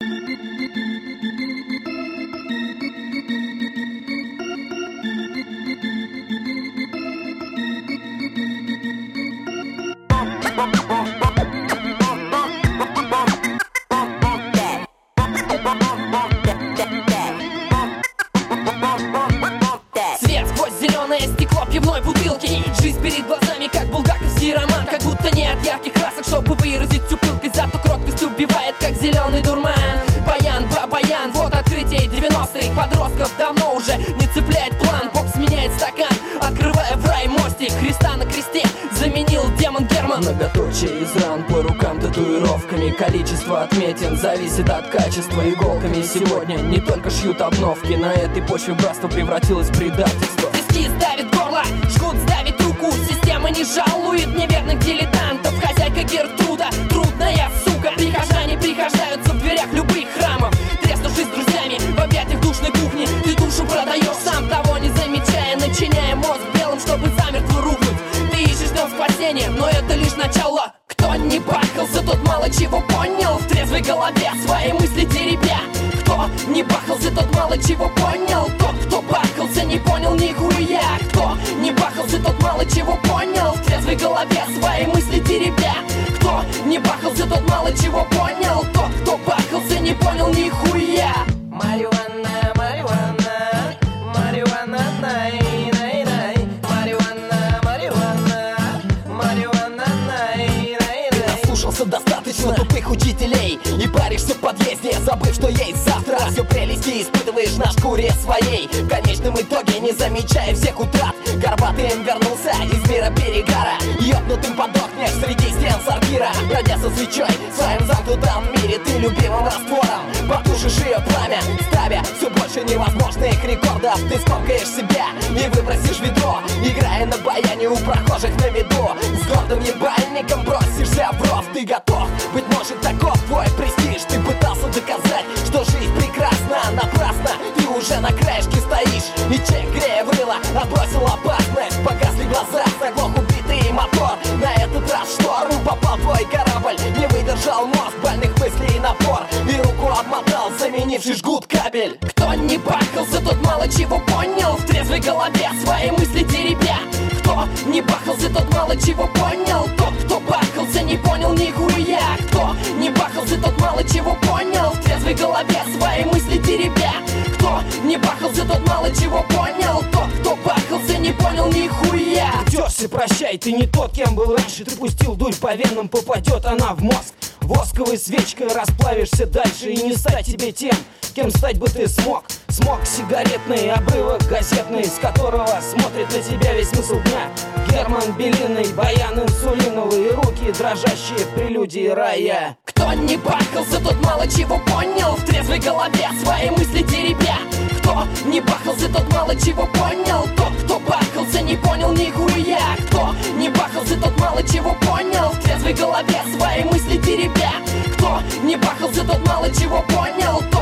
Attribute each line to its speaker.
Speaker 1: Свет сквозь зеленое стекло пивной бутылки. Жизнь перед глазами, как булгаковский роман. Как будто нет ярких красок, чтобы выразить всю пылкость. Зато кроткость убивает, как зеленый дурман. Баян, бабаян, вот открытие 90-х. Подростков давно уже не цепляет план. Бог сменяет стакан, открывая в рай мостик. Христа на кресте заменил демон Герман.
Speaker 2: Многоточие из ран по рукам татуировками. Количество отметин зависит от качества иголками. Сегодня не только шьют обновки. На этой почве братство превратилось в предательство.
Speaker 1: Тиски сдавит горло, жгут сдавит руку. Система не жалует неверных дилетантов. Хозяйка Гертруда, трудная сука. Прихожане прихождаются в дверях любых храмов. Треснувшись с друзьями в объятиях душной кухни. Ты душу продаешь, сам того не замечая. Начиняя мозг белым, чтобы замертво рухнуть. Ты ищешь там спасение, но это лишь начало. Кто не бахался, тот мало чего понял. В трезвой голове свои мысли теребя. Кто не бахался, тот мало чего понял. Тот, кто бахался, не понял нихуя. Кто не бахался, тот мало чего понял. В трезвой голове свои мысли теребя. Кто не бахался, тот мало чего понял. Тот, кто бахался, не понял нихуя.
Speaker 3: Марихуана, марихуана, марихуана, най, най, най. Марихуана, марихуана, марихуана, най, най, най.
Speaker 2: Наслушался достаточно тупых учителей и паришься в подъезде, забыв, что есть завтра. Все прелести испытываешь на шкуре своей. В конечном итоге, не замечая всех утрат, горбатым вернулся из мира перегара. Ёбнутым подохнешь среди стен сортира. Бродя со свечой в своем замкнутом мире, ты любимым раствором потушишь ее пламя, ставя все больше невозможных рекордов. Ты скомкаешь себя и выбросишь ведро, играя на баяне у прохожих на виду. С гордым ебальником бросишься в ров. Ты готов, быть может, таков твой престиж. Ты пытался доказать, что жизнь прекрасна. Напрасно, ты уже на краешке стоишь. И чек, грея врыла, отбросил опасность. Погасли глаза, заглох убитый мотор. На этот раз в шторм попал твой корабль. Не выдержал мозг больных мыслей и напор. И руку обмотал, заменивший жгут кабель.
Speaker 1: Кто не бахался, тот мало чего понял. В трезвой голове свои мысли теребя. Кто не бахался, тот мало чего понял. Тот, кто бахался, не понял нихуя. Кто не бахался, тот мало чего понял. В трезвой голове свои мысли теребя. Кто не бахался, тот мало чего понял. Тот, кто бахался, не понял нихуя.
Speaker 4: Терся, прощай, ты не тот, кем был раньше. Ты пустил дурь по венам, попадет она в мозг. Восковой свечкой расплавишься дальше. И не стать тебе тем, кем стать бы ты смог. Смог сигаретный, обрывок газетный, с которого смотрит на тебя весь смысл дня. Герман Белиный, баян инсулиновый, руки дрожащие в прелюдии рая.
Speaker 1: Кто не бахался, тот мало чего понял. В трезвой голове свои мысли теребя. Кто не бахался, тот мало чего понял. Тот, кто бахался, не понял нихуя. Кто не бахался, тот мало чего понял. В трезвой голове свои мысли теребя. Кто не бахался, тот мало чего понял.